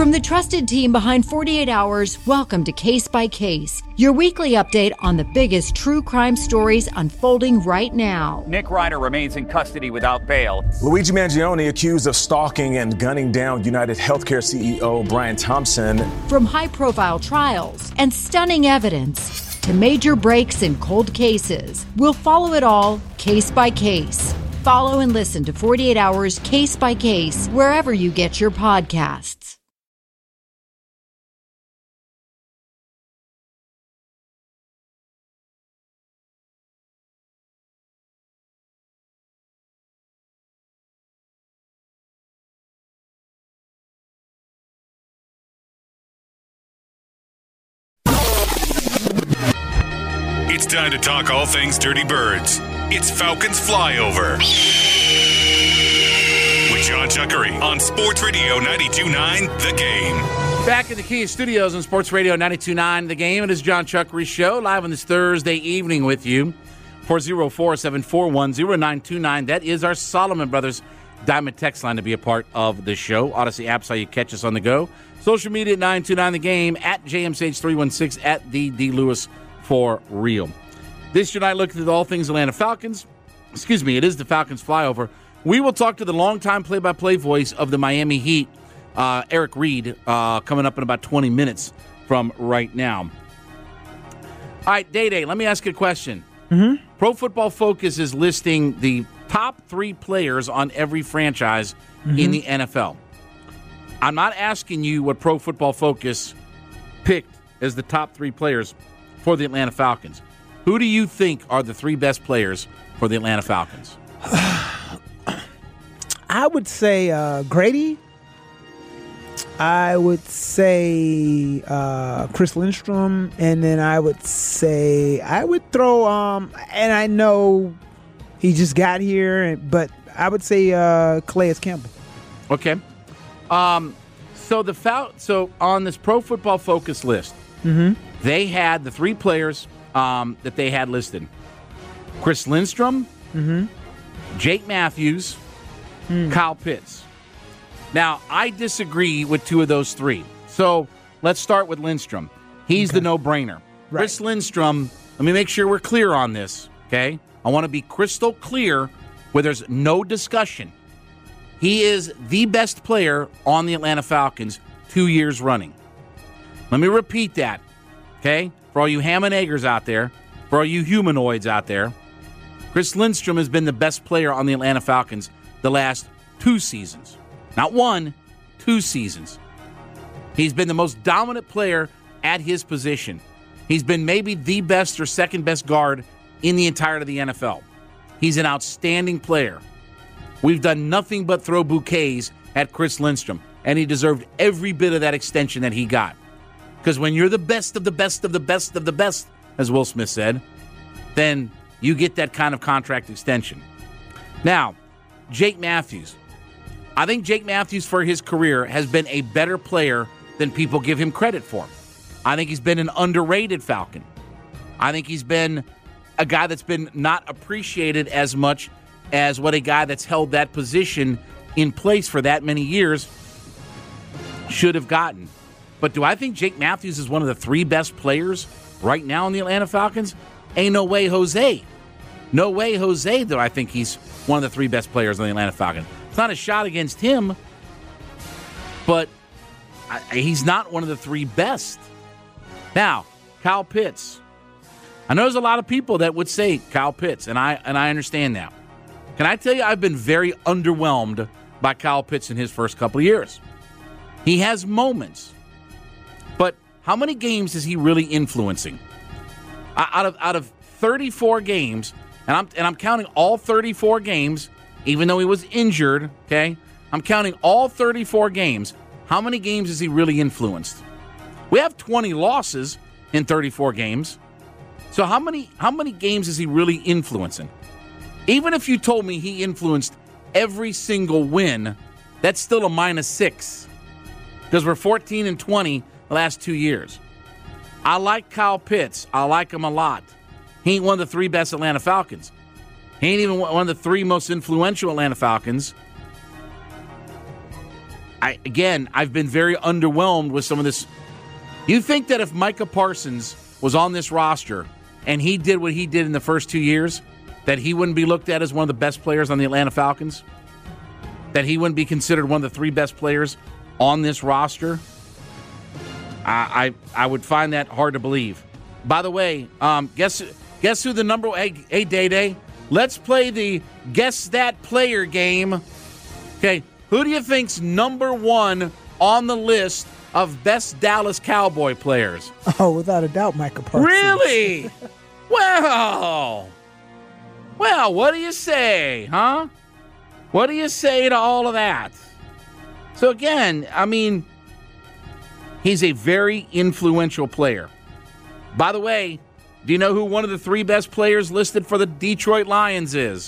From the trusted team behind 48 Hours, welcome to Case by Case, your weekly update on the biggest true crime stories unfolding right now. Nick Reiner remains in custody without bail. Luigi Mangione accused of stalking and gunning down United Healthcare CEO Brian Thompson. From high-profile trials and stunning evidence to major breaks in cold cases, we'll follow it all case by case. Follow and listen to 48 Hours Case by Case wherever you get your podcasts. It's time to talk all things Dirty Birds. It's Falcons Flyover with John Chuckery on Sports Radio 92.9 The Game. Back in the Kia Studios on Sports Radio 92.9 The Game. It is John Chuckery's show, live on this Thursday evening with you. 404-741-0929. That is our Solomon Brothers Diamond text line to be a part of the show. Odyssey app's how you catch us on the go. Social media at 929 The Game, at JMSH316, at the D. Lewis for real. This should I look at all things Atlanta Falcons. It is the Falcons Flyover. We will talk to the longtime play-by-play voice of the Miami Heat, Eric Reed, coming up in about 20 minutes from right now. All right, Day, let me ask you a question. Mm-hmm. Pro Football Focus is listing the top 3 players on every franchise in the NFL. I'm not asking you what Pro Football Focus picked as the top 3 players for the Atlanta Falcons. Who do you think are the 3 best players for the Atlanta Falcons? I would say Grady. I would say Chris Lindstrom. And then I would throw, and I know he just got here, but I would say Calais Campbell. Okay. So on this Pro Football Focus list, they had the 3 players that they had listed: Chris Lindstrom, Jake Matthews, Kyle Pitts. Now, I disagree with 2 of those 3. So let's start with Lindstrom. He's the no-brainer. Right. Chris Lindstrom, let me make sure we're clear on this, okay? I want to be crystal clear where there's no discussion. He is the best player on the Atlanta Falcons 2 years running. Let me repeat that, okay? For all you ham and eggers out there, for all you humanoids out there, Chris Lindstrom has been the best player on the Atlanta Falcons the last 2 seasons. Not 1, 2 seasons. He's been the most dominant player at his position. He's been maybe the best or second best guard in the entirety of the NFL. He's an outstanding player. We've done nothing but throw bouquets at Chris Lindstrom, and he deserved every bit of that extension that he got. Because when you're the best of the best of the best of the best, as Will Smith said, then you get that kind of contract extension. Now, Jake Matthews. I think Jake Matthews for his career has been a better player than people give him credit for. I think he's been an underrated Falcon. I think he's been a guy that's been not appreciated as much as what a guy that's held that position in place for that many years should have gotten. But do I think Jake Matthews is one of the 3 best players right now in the Atlanta Falcons? Ain't no way, Jose. No way, Jose, do I think he's one of the 3 best players on the Atlanta Falcons. It's not a shot against him, but he's not one of the 3 best. Now, Kyle Pitts. I know there's a lot of people that would say Kyle Pitts, and I understand that. Can I tell you, I've been very underwhelmed by Kyle Pitts in his first couple of years. He has moments, but how many games is he really influencing? Out of 34 games, and I'm counting all 34 games, even though he was injured, okay? I'm counting all 34 games. How many games has he really influenced? We have 20 losses in 34 games. So how many games is he really influencing? Even if you told me he influenced every single win, that's still a -6. Because we're 14-20 the last 2 years. I like Kyle Pitts. I like him a lot. He ain't one of the 3 best Atlanta Falcons. He ain't even one of the 3 most influential Atlanta Falcons. I've been very underwhelmed with some of this. You think that if Micah Parsons was on this roster and he did what he did in the first 2 years, that he wouldn't be looked at as one of the best players on the Atlanta Falcons? That he wouldn't be considered one of the 3 best players on this roster? I would find that hard to believe. By the way, guess who the number? Hey, Day-Day, let's play the Guess That Player game. Okay, who do you think's number 1 on the list of best Dallas Cowboy players? Oh, without a doubt, Micah Parsons. Really? Well, what do you say, huh? What do you say to all of that? So again, I mean, he's a very influential player. By the way, do you know who one of the 3 best players listed for the Detroit Lions is?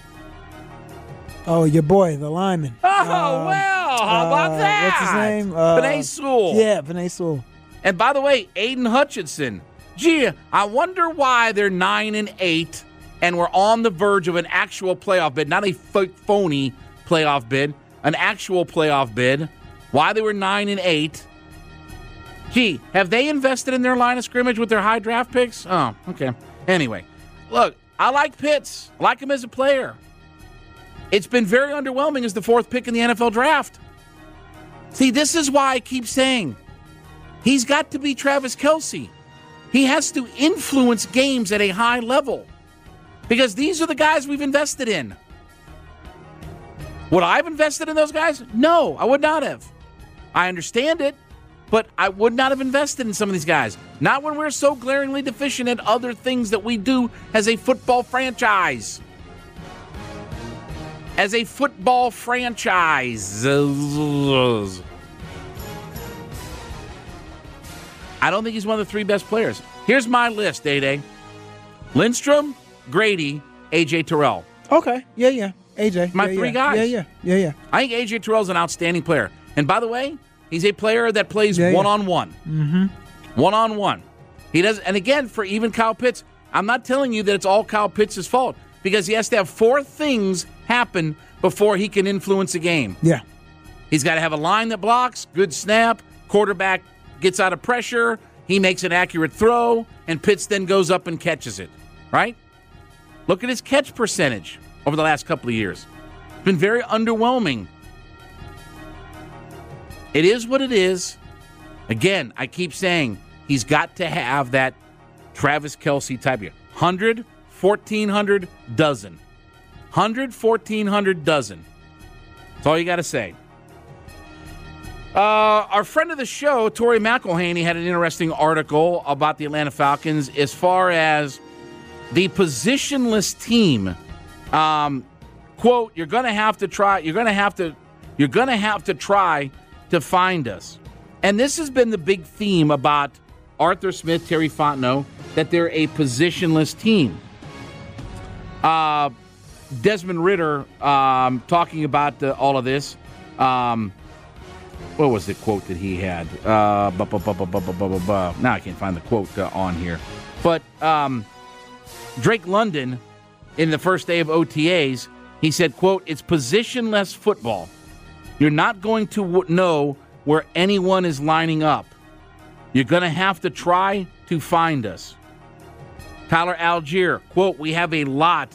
Oh, your boy, the lineman. Oh, well, how about that? What's his name? Penei Sewell. Yeah, Penei Sewell. And by the way, Aiden Hutchinson. Gee, I wonder why they're 9-8 and we're on the verge of an actual playoff bid, not a phony playoff bid, an actual playoff bid. Why they were 9-8. Gee, have they invested in their line of scrimmage with their high draft picks? Oh, okay. Anyway, look, I like Pitts. I like him as a player. It's been very underwhelming as the 4th pick in the NFL draft. See, this is why I keep saying he's got to be Travis Kelce. He has to influence games at a high level because these are the guys we've invested in. Would I have invested in those guys? No, I would not have. I understand it, but I would not have invested in some of these guys. Not when we're so glaringly deficient at other things that we do as a football franchise. As a football franchise. I don't think he's one of the 3 best players. Here's my list, Day-Day. Lindstrom, Grady, A.J. Terrell. Okay. Yeah. A.J. My 3 guys. Yeah. I think A.J. Terrell's an outstanding player. And by the way, he's a player that plays one-on-one. Mm-hmm. One-on-one. He does, and again, for even Kyle Pitts, I'm not telling you that it's all Kyle Pitts' fault because he has to have 4 things happen before he can influence a game. Yeah. He's got to have a line that blocks, good snap, quarterback gets out of pressure, he makes an accurate throw, and Pitts then goes up and catches it, right? Look at his catch percentage over the last couple of years. It's been very underwhelming. It is what it is. Again, I keep saying he's got to have that Travis Kelce type of 100, 1,400, dozen. 100, 1,400, dozen. That's all you got to say. Our friend of the show, Tori McElhaney, had an interesting article about the Atlanta Falcons as far as the positionless team. Quote, you're going to have to try to find us. And this has been the big theme about Arthur Smith, Terry Fontenot, that they're a positionless team. Desmond Ridder talking about all of this. What was the quote that he had? Now I can't find the quote on here. But Drake London, in the first day of OTAs, he said, quote, it's positionless football. You're not going to know where anyone is lining up. You're going to have to try to find us. Tyler Algier, quote, we have a lot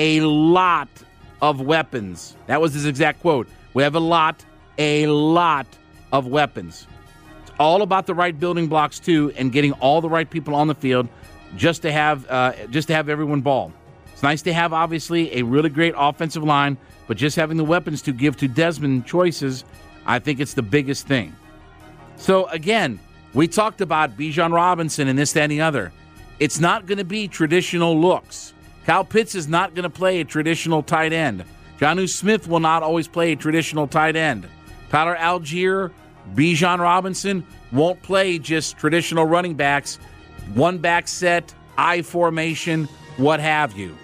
of weapons. That was his exact quote. We have a lot of weapons. It's all about the right building blocks, too, and getting all the right people on the field just to have everyone ball. It's nice to have, obviously, a really great offensive line, but just having the weapons to give to Desmond choices, I think it's the biggest thing. So, again, we talked about Bijan Robinson and this, that, and the other. It's not going to be traditional looks. Kyle Pitts is not going to play a traditional tight end. Jonnu Smith will not always play a traditional tight end. Tyler Algier, Bijan Robinson won't play just traditional running backs, one back set, I formation, what have you.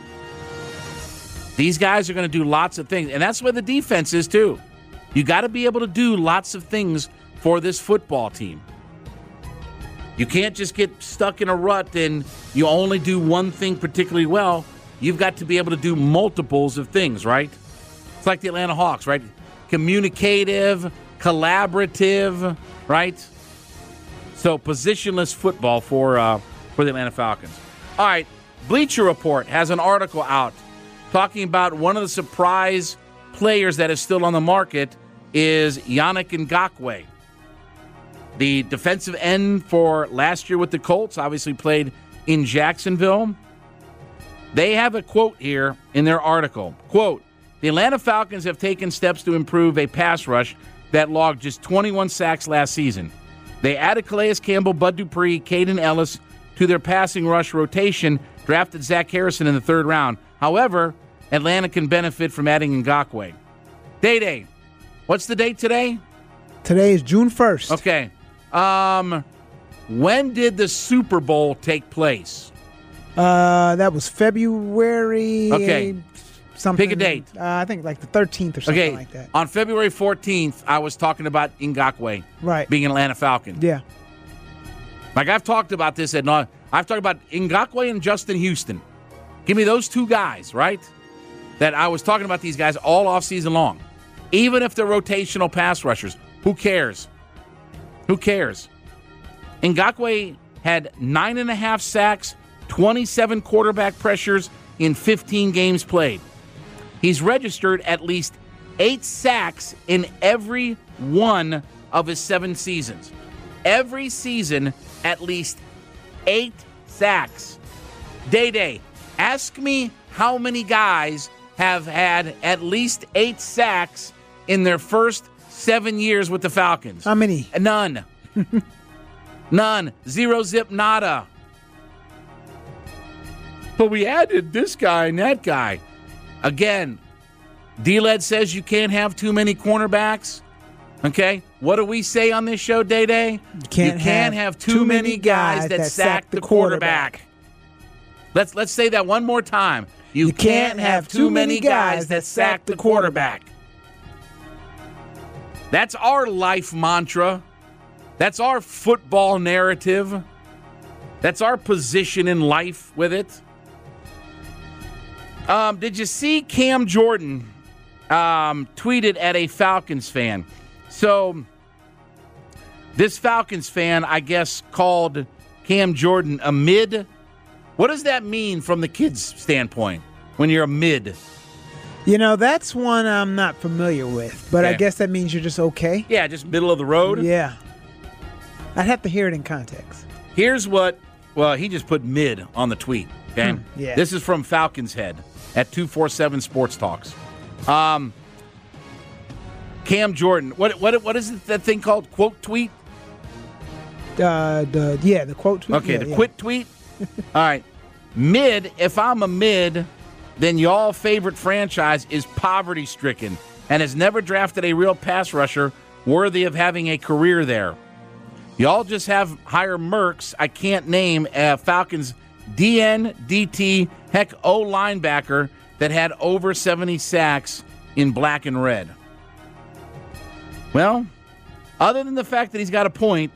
These guys are going to do lots of things, and that's where the defense is too. You got to be able to do lots of things for this football team. You can't just get stuck in a rut and you only do one thing particularly well. You've got to be able to do multiples of things, right? It's like the Atlanta Hawks, right? communicative, collaborative, right? So positionless football for the Atlanta Falcons. All right, Bleacher Report has an article out talking about one of the surprise players that is still on the market is Yannick Ngakoue. The defensive end for last year with the Colts, obviously played in Jacksonville. They have a quote here in their article. Quote, the Atlanta Falcons have taken steps to improve a pass rush that logged just 21 sacks last season. They added Calais Campbell, Bud Dupree, Caden Ellis to their passing rush rotation, drafted Zach Harrison in the third round. However, Atlanta can benefit from adding Ngakoue. Day. What's the date today? Today is June 1st. Okay. When did the Super Bowl take place? That was February. Okay. Something. Pick a date. I think like the 13th or something like that. On February 14th, I was talking about Ngakoue being an Atlanta Falcon. Yeah. Like I've talked about this I've talked about Ngakoue and Justin Houston. Give me those two guys, right? That I was talking about these guys all offseason long. Even if they're rotational pass rushers, who cares? Who cares? Ngakoue had 9.5 sacks, 27 quarterback pressures in 15 games played. He's registered at least 8 sacks in every one of his 7 seasons. Every season, at least 8 sacks. Day. Ask me how many guys have had at least 8 sacks in their first 7 years with the Falcons. How many? None. None. Zero, zip, nada. But we added this guy and that guy. Again, D-Led says you can't have too many cornerbacks. Okay? What do we say on this show, Day? You can't have too many guys that sack the quarterback. Let's say that one more time. You can't have too many guys that sack the quarterback. That's our life mantra. That's our football narrative. That's our position in life with it. Did you see Cam Jordan tweeted at a Falcons fan? So this Falcons fan, I guess, called Cam Jordan a mid. What does that mean from the kid's standpoint when you're a mid? You know, that's one I'm not familiar with, but I guess that means you're just okay. Yeah, just middle of the road. Yeah. I'd have to hear it in context. Here's he just put mid on the tweet. Okay? Yeah. This is from Falcons Head at 247 Sports Talks. Cam Jordan, what is it, that thing called? Quote tweet? The quote tweet. Okay, quit tweet. All right. Mid, if I'm a mid, then y'all favorite franchise is poverty-stricken and has never drafted a real pass rusher worthy of having a career there. Y'all just have higher mercs. I can't name Falcons DN, DT, heck, O linebacker that had over 70 sacks in black and red. Well, other than the fact that he's got a point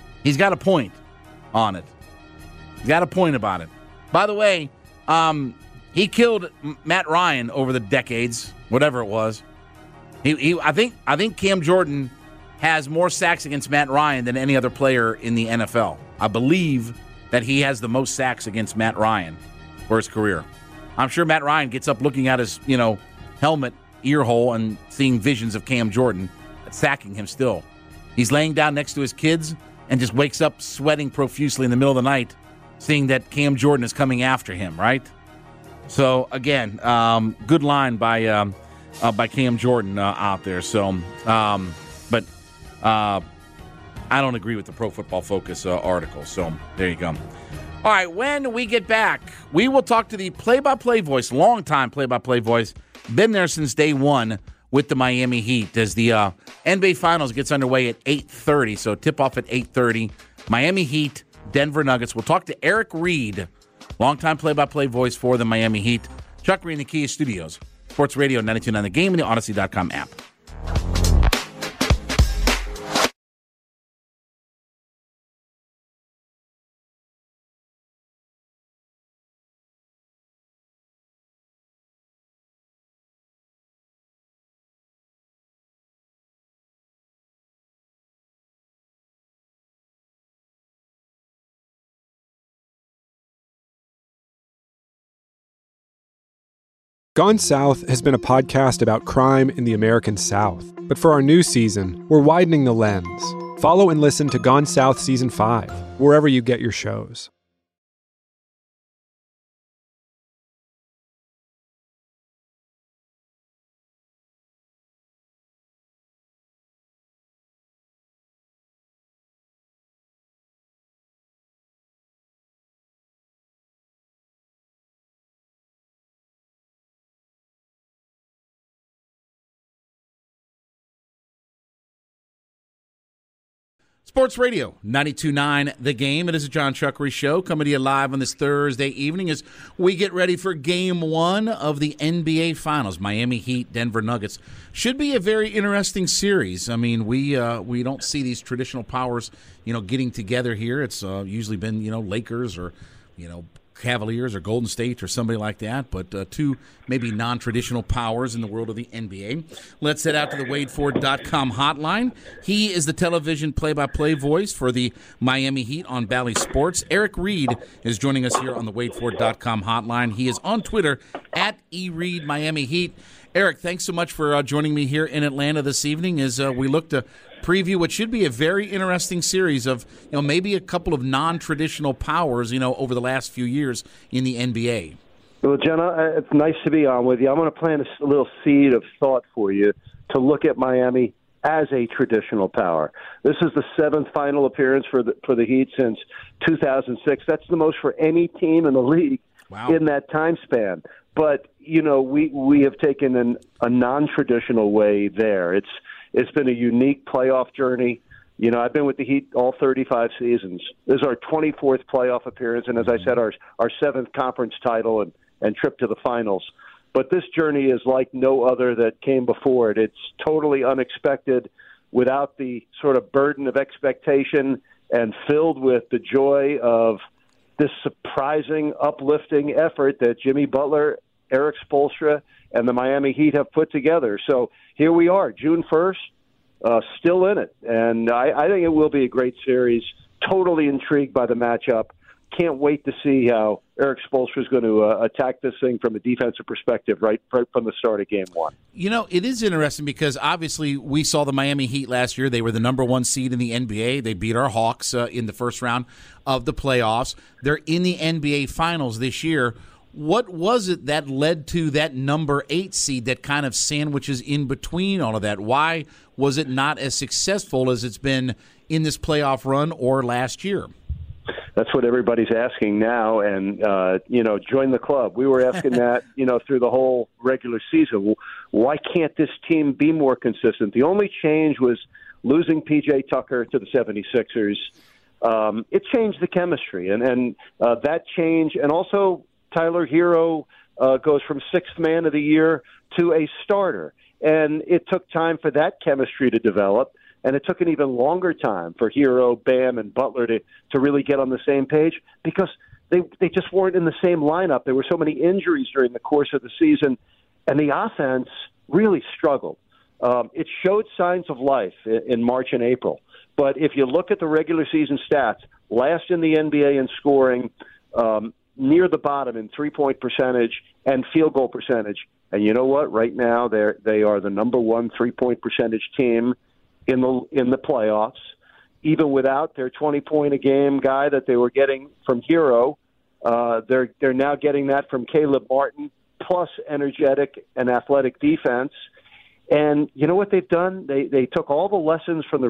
on it. He's got a point about it. By the way, he killed Matt Ryan over the decades, whatever it was. I think Cam Jordan has more sacks against Matt Ryan than any other player in the NFL. I believe that he has the most sacks against Matt Ryan for his career. I'm sure Matt Ryan gets up looking at his, helmet ear hole and seeing visions of Cam Jordan sacking him still. He's laying down next to his kids and just wakes up sweating profusely in the middle of the night, seeing that Cam Jordan is coming after him, right? So, again, good line by Cam Jordan out there. So, but I don't agree with the Pro Football Focus article. So, there you go. All right, when we get back, we will talk to the play-by-play voice, longtime play-by-play voice, been there since day one with the Miami Heat as the NBA Finals gets underway at 8:30. So, tip-off at 8:30. Miami Heat, Denver Nuggets. We'll talk to Eric Reed, longtime play-by-play voice for the Miami Heat. Chuck Reed in the Kia Studios. Sports Radio 92.9 The Game and the Odyssey.com app. Gone South has been a podcast about crime in the American South. But for our new season, we're widening the lens. Follow and listen to Gone South Season 5, wherever you get your shows. Sports Radio 92.9 The Game. It is a John Chuckery show coming to you live on this Thursday evening as we get ready for Game 1 of the NBA Finals. Miami Heat, Denver Nuggets. Should be a very interesting series. I mean, we don't see these traditional powers, getting together here. It's usually been, Lakers or, Cavaliers or Golden State or somebody like that, but two maybe non-traditional powers in the world of the NBA. Let's head out to the WadeFord.com hotline. He is the television play-by-play voice for the Miami Heat on Bally Sports. Eric Reed is joining us here on the WadeFord.com hotline. He is on Twitter at @EReedMiamiHeat. Eric, thanks so much for joining me here in Atlanta this evening as we look to preview what should be a very interesting series of, maybe a couple of non-traditional powers, over the last few years in the NBA. Well, Jenna, it's nice to be on with you. I'm going to plant a little seed of thought for you to look at Miami as a traditional power. This is the 7th final appearance for the Heat since 2006. That's the most for any team in the league in that time span. But, we have taken a non-traditional way there. It's been a unique playoff journey. I've been with the Heat all 35 seasons. This is our 24th playoff appearance, and as I said, our 7th conference title and trip to the finals. But this journey is like no other that came before it. It's totally unexpected, without the sort of burden of expectation, and filled with the joy of this surprising, uplifting effort that Jimmy Butler, Eric Spoelstra, and the Miami Heat have put together. So here we are, June 1st, still in it. And I think it will be a great series. Totally intrigued by the matchup. Can't wait to see how Eric Spoelstra is going to attack this thing from a defensive perspective right from the start of Game 1. It is interesting because obviously we saw the Miami Heat last year. They were the number 1 seed in the NBA. They beat our Hawks in the first round of the playoffs. They're in the NBA Finals this year. What was it that led to that number 8 seed that kind of sandwiches in between all of that? Why was it not as successful as it's been in this playoff run or last year? That's what everybody's asking now, and, join the club. We were asking that, through the whole regular season. Why can't this team be more consistent? The only change was losing P.J. Tucker to the 76ers. It changed the chemistry, and that change, and also Tyler Hero goes from 6th man of the year to a starter. And it took time for that chemistry to develop, and it took an even longer time for Hero, Bam, and Butler to really get on the same page because they just weren't in the same lineup. There were so many injuries during the course of the season, and the offense really struggled. It showed signs of life in March and April. But if you look at the regular season stats, last in the NBA in scoring, near the bottom in three-point percentage and field goal percentage. And you know what? Right now, they are the number 1 three-point percentage team in the playoffs, even without their 20-point-a-game guy that they were getting from Hero. They're now getting that from Caleb Martin, plus energetic and athletic defense. And you know what they've done? They took all the lessons from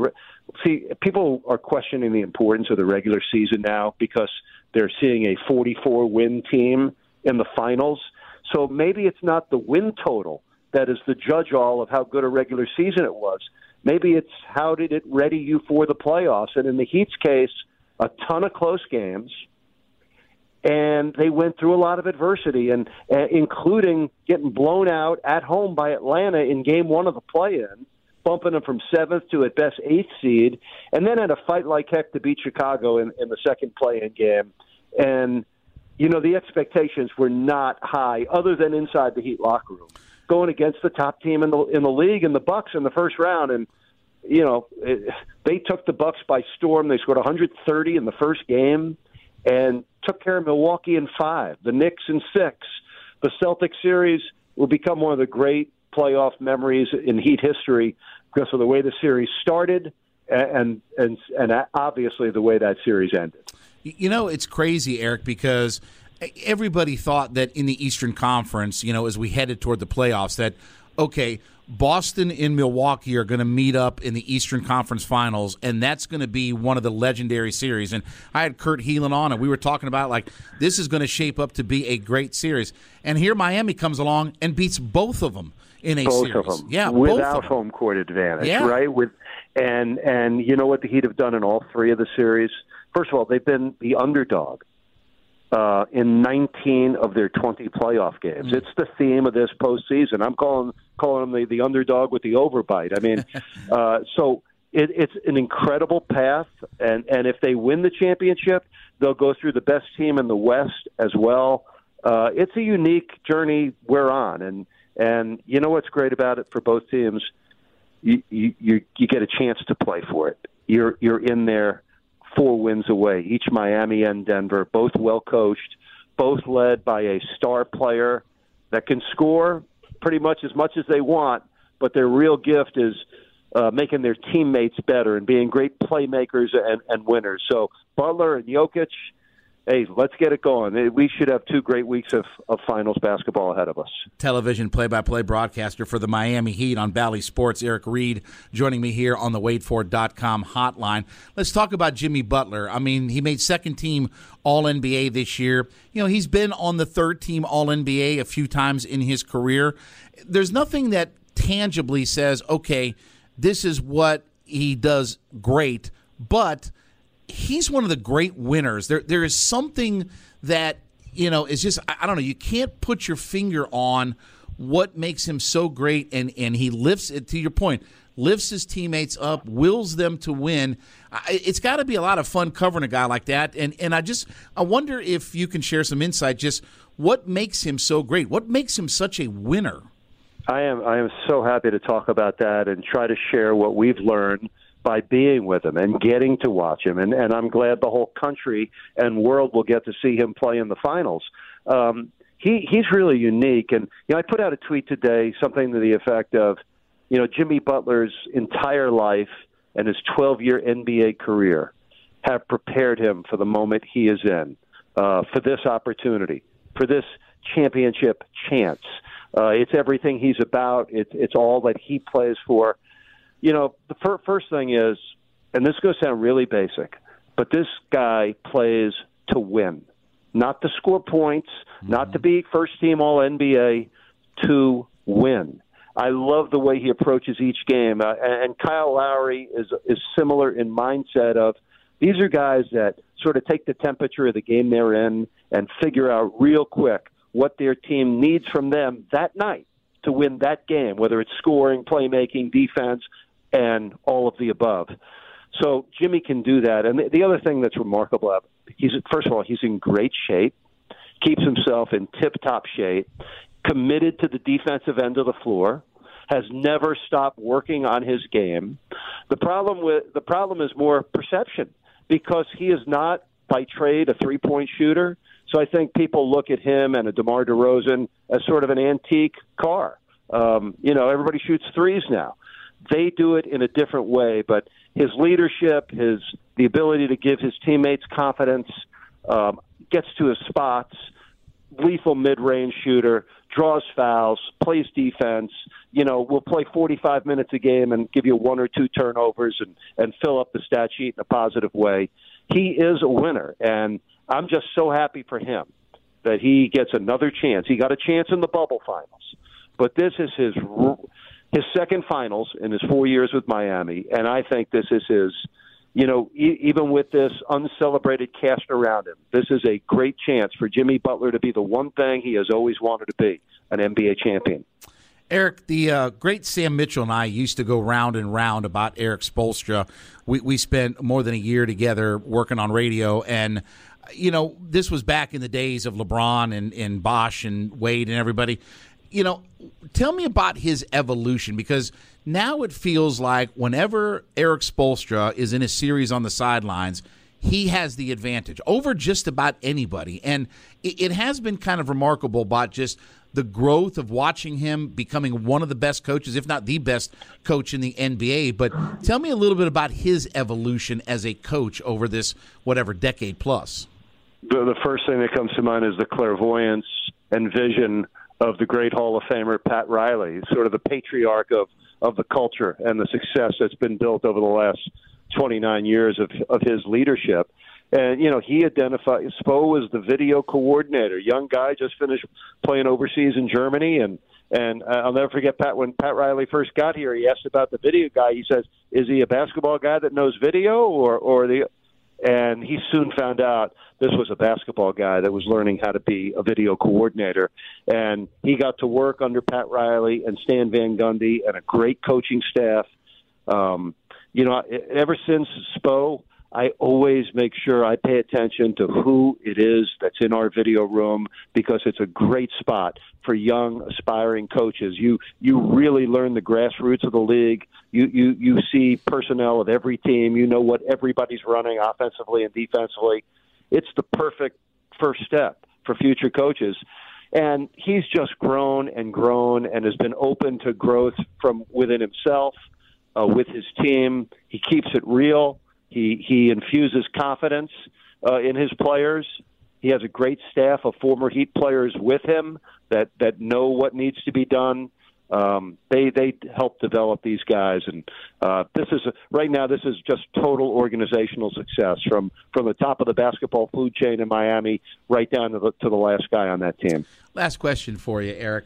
people are questioning the importance of the regular season now because they're seeing a 44-win team in the finals. So maybe it's not the win total that is the judge-all of how good a regular season it was. Maybe it's how did it ready you for the playoffs. And in the Heat's case, a ton of close games, and they went through a lot of adversity, and including getting blown out at home by Atlanta in Game 1 of the play-in, bumping them from 7th to at best 8th seed, and then had a fight like heck to beat Chicago in the second play-in game. And, the expectations were not high other than inside the Heat locker room, going against the top team in the league and the Bucks in the first round. And, they took the Bucks by storm. They scored 130 in the first game and took care of Milwaukee in 5, the Knicks in 6. The Celtics series, will become one of the great playoff memories in Heat history because of the way the series started and obviously the way that series ended. You know, it's crazy, Eric, because everybody thought that in the Eastern Conference, you know, as we headed toward the playoffs, that, okay, Boston and Milwaukee are going to meet up in the Eastern Conference Finals, and that's going to be one of the legendary series. And I had Kurt Heelan on, and we were talking about, like, this is going to shape up to be a great series. And here Miami comes along and beats both of them in a series. Both of them. Yeah, without home court advantage, right? And you know what the Heat have done in all three of the series? First of all, they've been the underdog in 19 of their 20 playoff games. It's the theme of this postseason. I'm calling them the underdog with the overbite. I mean, so it's an incredible path, and if they win the championship, they'll go through the best team in the West as well. It's a unique journey we're on, and you know what's great about it for both teams? You get a chance to play for it. You're in there 4 wins away, each Miami and Denver, both well coached, both led by a star player that can score pretty much as they want, but their real gift is making their teammates better and being great playmakers and winners. So Butler and Jokic, hey, let's get it going. We should have 2 great weeks of finals basketball ahead of us. Television play-by-play broadcaster for the Miami Heat on Bally Sports, Eric Reed, joining me here on the WadeFord.com hotline. Let's talk about Jimmy Butler. I mean, he made second-team All-NBA this year. You know, he's been on the third-team All-NBA a few times in his career. There's nothing that tangibly says, okay, this is what he does great, but he's one of the great winners. There is something that, you know, is just, I don't know, you can't put your finger on what makes him so great, and he lifts it, to your point, lifts his teammates up, wills them to win. It's got to be a lot of fun covering a guy like that, and I wonder if you can share some insight, just what makes him so great? What makes him such a winner? I am so happy to talk about that and try to share what we've learned by being with him and getting to watch him. And I'm glad the whole country and world will get to see him play in the finals. He's really unique. And, you know, I put out a tweet today, something to the effect of, you know, Jimmy Butler's entire life and his 12-year NBA career have prepared him for the moment he is in, for this opportunity, for this championship chance. It's everything he's about. It's all that he plays for. You know, the first thing is, and this is going to sound really basic, but this guy plays to win, not to score points, not to be first-team All-NBA, to win. I love the way he approaches each game. And Kyle Lowry is similar in mindset of, these are guys that sort of take the temperature of the game they're in and figure out real quick what their team needs from them that night to win that game, whether it's scoring, playmaking, defense, and all of the above. So Jimmy can do that. And the other thing that's remarkable, first of all, he's in great shape, keeps himself in tip-top shape, committed to the defensive end of the floor, has never stopped working on his game. The problem is more perception, because he is not by trade a three-point shooter. So I think people look at him and a DeMar DeRozan as sort of an antique car. You know, everybody shoots threes now. They do it in a different way, but his leadership, the ability to give his teammates confidence, gets to his spots, lethal mid-range shooter, draws fouls, plays defense, you know, will play 45 minutes a game and give you 1 or 2 turnovers and fill up the stat sheet in a positive way. He is a winner, and I'm just so happy for him that he gets another chance. He got a chance in the bubble finals, but this is his second finals in his 4 years with Miami, and I think this is his, you know, even with this uncelebrated cast around him, this is a great chance for Jimmy Butler to be the one thing he has always wanted to be, an NBA champion. Eric, the great Sam Mitchell and I used to go round and round about Eric Spoelstra. We spent more than a year together working on radio, and, you know, this was back in the days of LeBron and Bosh and Wade and everybody. You know, tell me about his evolution, because now it feels like whenever Eric Spoelstra is in a series on the sidelines, he has the advantage over just about anybody. And it has been kind of remarkable about just the growth of watching him becoming one of the best coaches, if not the best coach in the NBA. But tell me a little bit about his evolution as a coach over this, whatever, decade plus. The first thing that comes to mind is the clairvoyance and vision of the great Hall of Famer Pat Riley, sort of the patriarch of the culture and the success that's been built over the last 29 years of his leadership. And, he identified – Spo was the video coordinator, young guy, just finished playing overseas in Germany. And I'll never forget, when Pat Riley first got here, he asked about the video guy. He says, is he a basketball guy that knows video or the – and he soon found out this was a basketball guy that was learning how to be a video coordinator. And he got to work under Pat Riley and Stan Van Gundy and a great coaching staff. Ever since Spo, I always make sure I pay attention to who it is that's in our video room, because it's a great spot for young, aspiring coaches. You really learn the grassroots of the league. You see personnel of every team. You know what everybody's running offensively and defensively. It's the perfect first step for future coaches. And he's just grown and has been open to growth from within himself, with his team. He keeps it real. He infuses confidence in his players. He has a great staff of former Heat players with him that know what needs to be done. They help develop these guys, and right now this is just total organizational success from the top of the basketball food chain in Miami right down to the last guy on that team. Last question for you, Eric.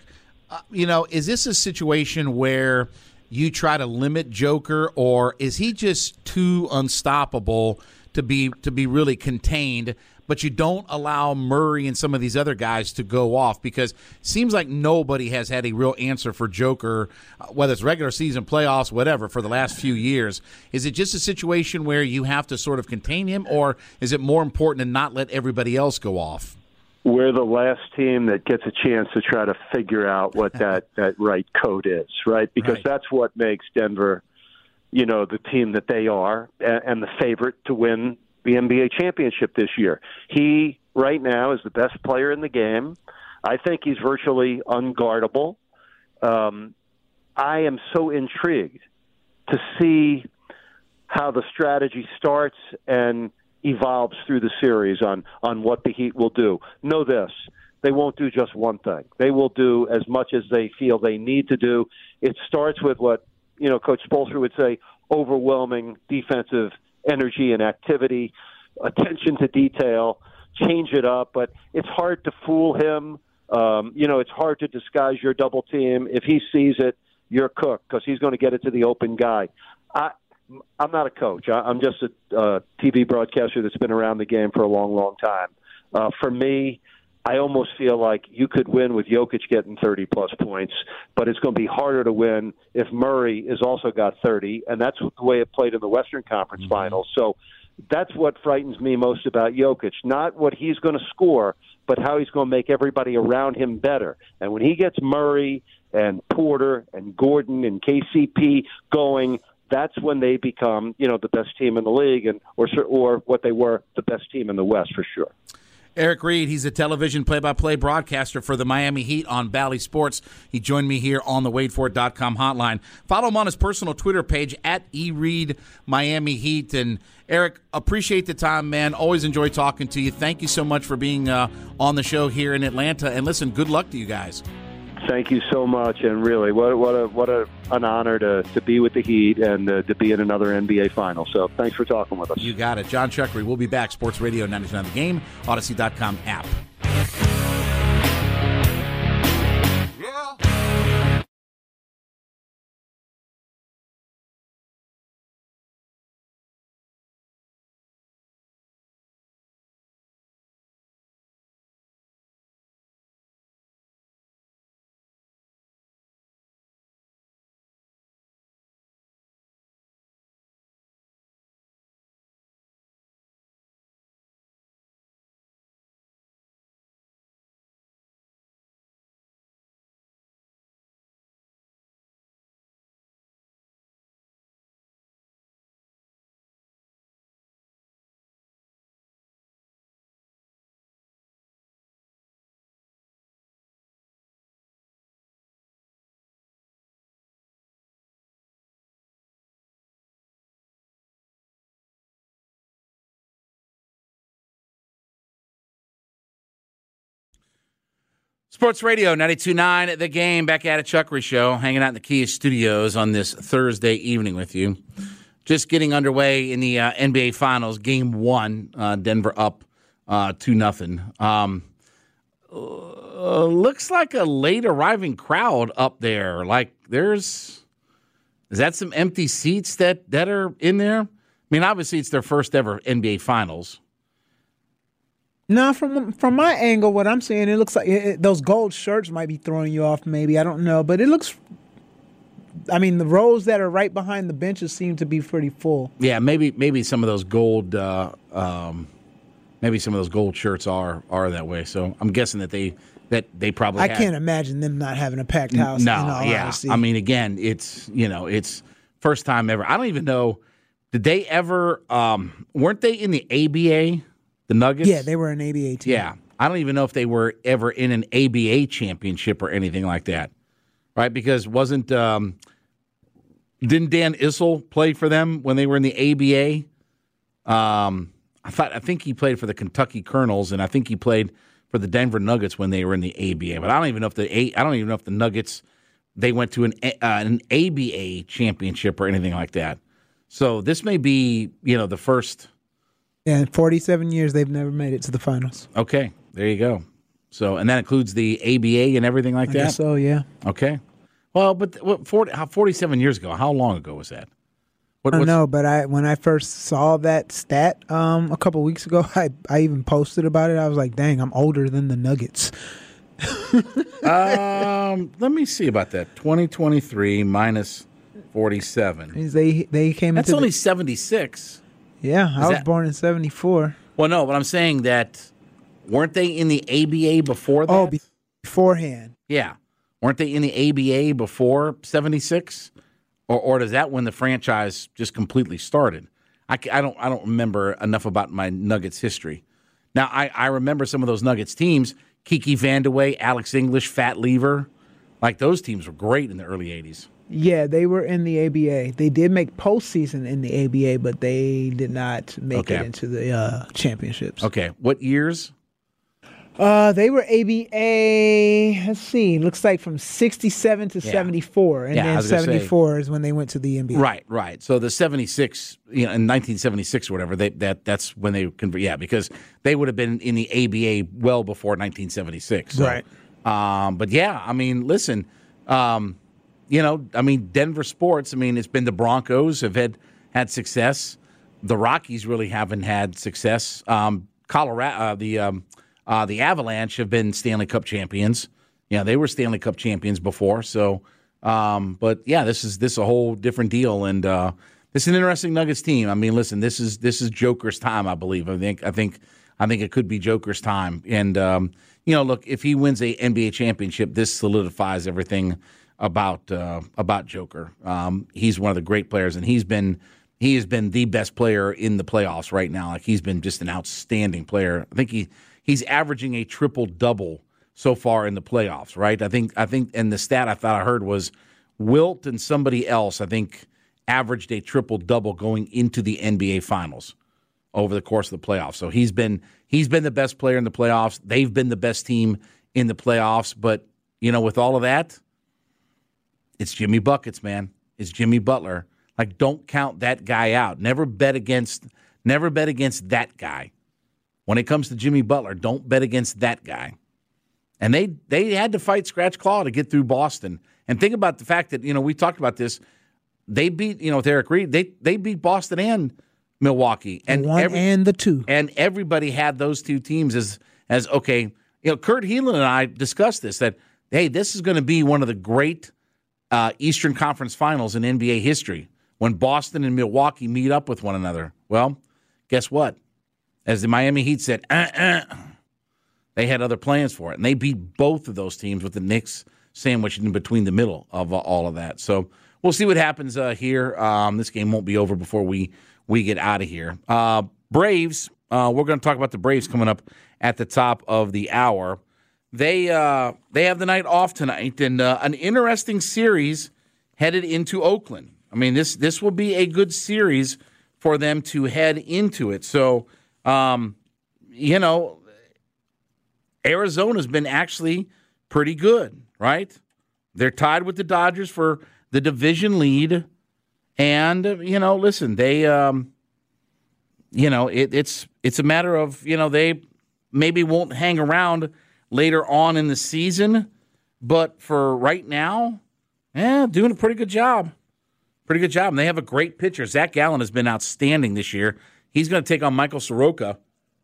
Is this a situation where you try to limit Joker, or is he just too unstoppable to be really contained, but you don't allow Murray and some of these other guys to go off? Because it seems like nobody has had a real answer for Joker, whether it's regular season, playoffs, whatever, for the last few years. Is it just a situation where you have to sort of contain him, or is it more important to not let everybody else go off? We're the last team that gets a chance to try to figure out what that right code is, right? Because that's what makes Denver, the team that they are and the favorite to win the NBA championship this year. He, right now, is the best player in the game. I think he's virtually unguardable. I am so intrigued to see how the strategy starts and evolves through the series on what the Heat will do. Know this, they won't do just one thing. They will do as much as they feel they need to do. It starts with what, Coach Spoelstra would say, overwhelming defensive energy and activity, attention to detail, change it up, but it's hard to fool him. It's hard to disguise your double team. If he sees it, you're cooked, because he's going to get it to the open guy. I'm not a coach. I'm just a TV broadcaster that's been around the game for a long, long time. For me, I almost feel like you could win with Jokic getting 30-plus points, but it's going to be harder to win if Murray has also got 30, and that's the way it played in the Western Conference Finals. So that's what frightens me most about Jokic, not what he's going to score, but how he's going to make everybody around him better. And when he gets Murray and Porter and Gordon and KCP going, that's when they become, the best team in the league, or what they were, the best team in the West for sure. Eric Reid, he's a television play-by-play broadcaster for the Miami Heat on Bally Sports. He joined me here on the WadeFord.com hotline. Follow him on his personal Twitter page, @EReidMiamiHeat. And, Eric, appreciate the time, man. Always enjoy talking to you. Thank you so much for being on the show here in Atlanta. And, listen, good luck to you guys. Thank you so much, and really, what an honor to be with the Heat and to be in another NBA final. So thanks for talking with us. You got it. John Chuckery. We'll be back. Sports Radio 99 The Game, Odyssey.com app. Sports Radio 92.9 The Game, back at a Chuckery Show, hanging out in the Kia Studios on this Thursday evening with you. Just getting underway in the NBA Finals, Game 1, Denver up 2-0. Looks like a late arriving crowd up there. Like is that some empty seats that are in there? I mean, obviously it's their first ever NBA Finals. No, from my angle, what I'm seeing, it looks like those gold shirts might be throwing you off. Maybe, I don't know, but it looks. I mean, the rows that are right behind the benches seem to be pretty full. Yeah, maybe some of those gold, maybe some of those gold shirts are that way. So I'm guessing that they probably. I can't imagine them not having a packed house. No, in all honesty. I mean, again, it's first time ever. I don't even know. Did they ever? Weren't they in the ABA? The Nuggets? Yeah, they were an ABA team. Yeah. I don't even know if they were ever in an ABA championship or anything like that. Right? Because didn't Dan Issel play for them when they were in the ABA? I think he played for the Kentucky Colonels, and I think he played for the Denver Nuggets when they were in the ABA. But I don't even know if the Nuggets they went to an ABA championship or anything like that. So this may be, the first. Yeah, in 47 years, they've never made it to the finals. Okay, there you go. So, and that includes the ABA and everything like that? I guess so, yeah. Okay. Well, but 47 years ago, how long ago was that? I don't know, but when I first saw that stat a couple weeks ago, I even posted about it. I was like, dang, I'm older than the Nuggets. Let me see about that. 2023 minus 47. They came. That's only 76. Yeah, I was born in 74. Well, no, but I'm saying that weren't they in the ABA before that? Oh, beforehand. Yeah. Weren't they in the ABA before 76? Or does that when the franchise just completely started? I don't remember enough about my Nuggets history. Now, I remember some of those Nuggets teams, Kiki Vandeweghe, Alex English, Fat Lever. Like, those teams were great in the early 80s. Yeah, they were in the ABA. They did make postseason in the ABA, but they did not make it into the championships. Okay. What years? They were ABA, let's see, looks like from 67 to 74. And then 74 is when they went to the NBA. Right. So the 76, in 1976 or whatever, that's when they convert. Yeah, because they would have been in the ABA well before 1976. So, right. But yeah, I mean, listen, Denver sports, it's been the Broncos have had success. The Rockies really haven't had success. Colorado, the Avalanche have been Stanley Cup champions. Yeah, they were Stanley Cup champions before. So, but yeah, this is a whole different deal, and this is an interesting Nuggets team. Listen, this is Joker's time, I believe. I think it could be Joker's time. And look, if he wins a NBA championship, this solidifies everything about Joker. He's one of the great players, and he has been the best player in the playoffs right now. Like, he's been just an outstanding player. I think he's averaging a triple-double so far in the playoffs, right? I think, and the stat I thought I heard was Wilt and somebody else, I think, averaged a triple-double going into the NBA Finals over the course of the playoffs. So he's been the best player in the playoffs. They've been the best team in the playoffs. But, with all of that, it's Jimmy Buckets, man. It's Jimmy Butler. Like, don't count that guy out. Never bet against that guy. When it comes to Jimmy Butler, don't bet against that guy. And they had to fight scratch claw to get through Boston. And think about the fact that, we talked about this. They beat, with Eric Reed, they beat Boston and Milwaukee. And and the two. And everybody had those two teams as okay. Kurt Helin and I discussed this, that, hey, this is going to be one of the great Eastern Conference Finals in NBA history when Boston and Milwaukee meet up with one another. Well, guess what? As the Miami Heat said, they had other plans for it. And they beat both of those teams with the Knicks sandwiched in between the middle of all of that. So we'll see what happens here. This game won't be over before we get out of here. Braves, we're going to talk about the Braves coming up at the top of the hour. They have the night off tonight, and an interesting series headed into Oakland. This will be a good series for them to head into it. So, Arizona's been actually pretty good, right? They're tied with the Dodgers for the division lead. And, listen, they, it's a matter of, they maybe won't hang around later on in the season. But for right now, doing a pretty good job. Pretty good job. And they have a great pitcher. Zach Gallen has been outstanding this year. He's going to take on Michael Soroka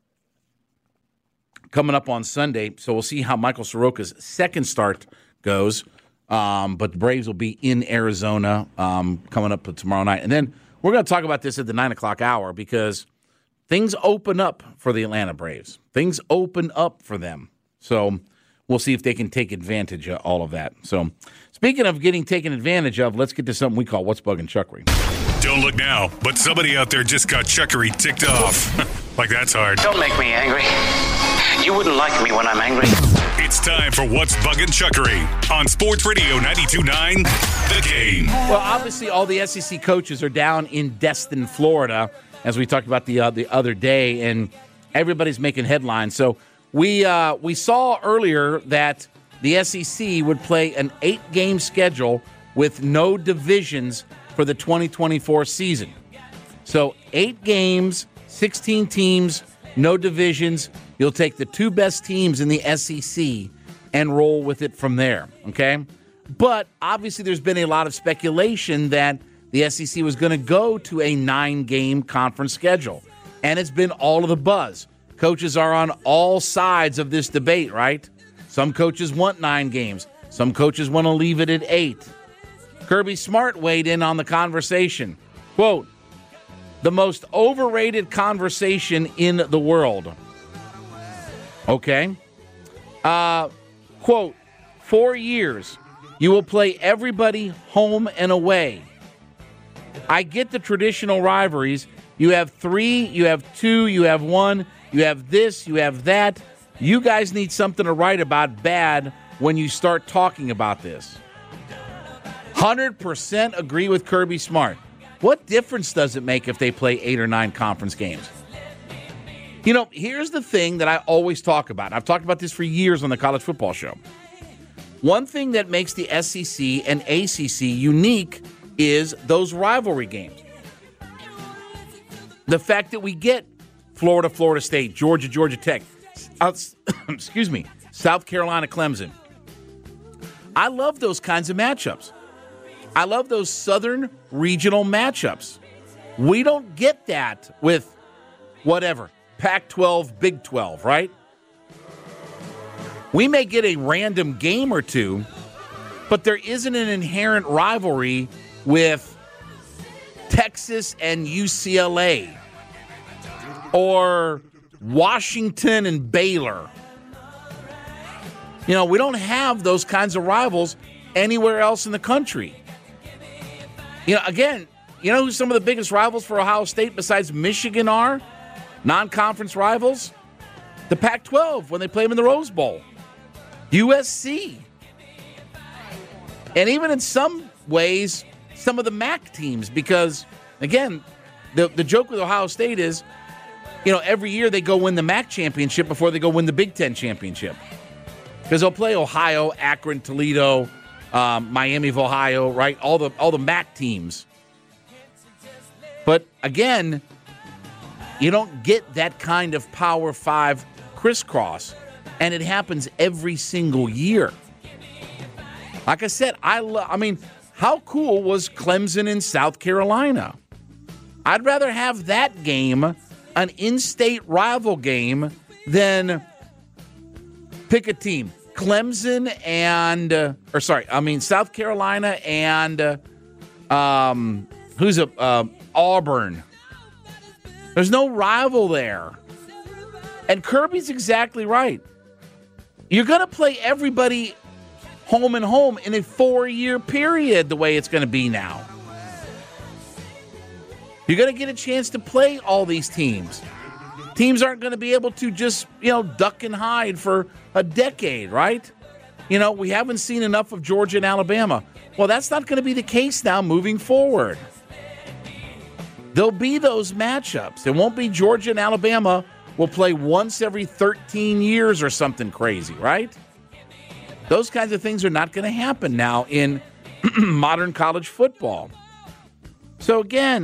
coming up on Sunday. So we'll see how Michael Soroka's second start goes. But the Braves will be in Arizona coming up tomorrow night. And then we're going to talk about this at the 9 o'clock hour because things open up for the Atlanta Braves. Things open up for them. So we'll see if they can take advantage of all of that. So speaking of getting taken advantage of, let's get to something we call What's Bugging Chuckery. Don't look now, but somebody out there just got Chuckery ticked off. Like that's hard. Don't make me angry. You wouldn't like me when I'm angry. It's time for What's Bugging Chuckery on Sports Radio 92.9 The Game. Well, obviously all the SEC coaches are down in Destin, Florida, as we talked about the other day, and everybody's making headlines. So we saw earlier that the SEC would play an 8-game schedule with no divisions for the 2024 season. So 8 games, 16 teams, no divisions. You'll take the 2 best teams in the SEC and roll with it from there, okay? But obviously there's been a lot of speculation that the SEC was going to go to a 9-game conference schedule, and it's been all of the buzz. Coaches are on all sides of this debate, right? Some coaches want 9 games. Some coaches want to leave it at 8. Kirby Smart weighed in on the conversation. Quote, the most overrated conversation in the world. Okay. Quote, 4 years, you will play everybody home and away. I get the traditional rivalries. You have 3, you have 2, you have 1, you have this, you have that. You guys need something to write about bad when you start talking about this. 100% agree with Kirby Smart. What difference does it make if they play 8 or 9 conference games? Here's the thing that I always talk about. I've talked about this for years on the College Football Show. One thing that makes the SEC and ACC unique is those rivalry games. The fact that we get Florida, Florida State, Georgia, Georgia Tech, South Carolina, Clemson. I love those kinds of matchups. I love those southern regional matchups. We don't get that with whatever, Pac-12, Big 12, right? We may get a random game or two, but there isn't an inherent rivalry with Texas and UCLA or Washington and Baylor. We don't have those kinds of rivals anywhere else in the country. Again, who some of the biggest rivals for Ohio State besides Michigan are? Non-conference rivals? The Pac-12 when they play them in the Rose Bowl. USC. And even in some ways, some of the MAC teams, because, again, the joke with Ohio State is, every year they go win the MAC championship before they go win the Big Ten championship. Because they'll play Ohio, Akron, Toledo, Miami of Ohio, right? All the MAC teams. But again, you don't get that kind of Power 5 crisscross, and it happens every single year. Like I said, how cool was Clemson in South Carolina? I'd rather have that game, an in-state rival game, than pick a team. Clemson and South Carolina and Auburn. There's no rival there. And Kirby's exactly right. You're going to play everybody home and home in a 4-year period the way it's going to be now. You're going to get a chance to play all these teams. Teams aren't going to be able to just, duck and hide for a decade, right? We haven't seen enough of Georgia and Alabama. Well, that's not going to be the case now moving forward. There'll be those matchups. It won't be Georgia and Alabama will play once every 13 years or something crazy, right? Those kinds of things are not going to happen now in modern college football. So again,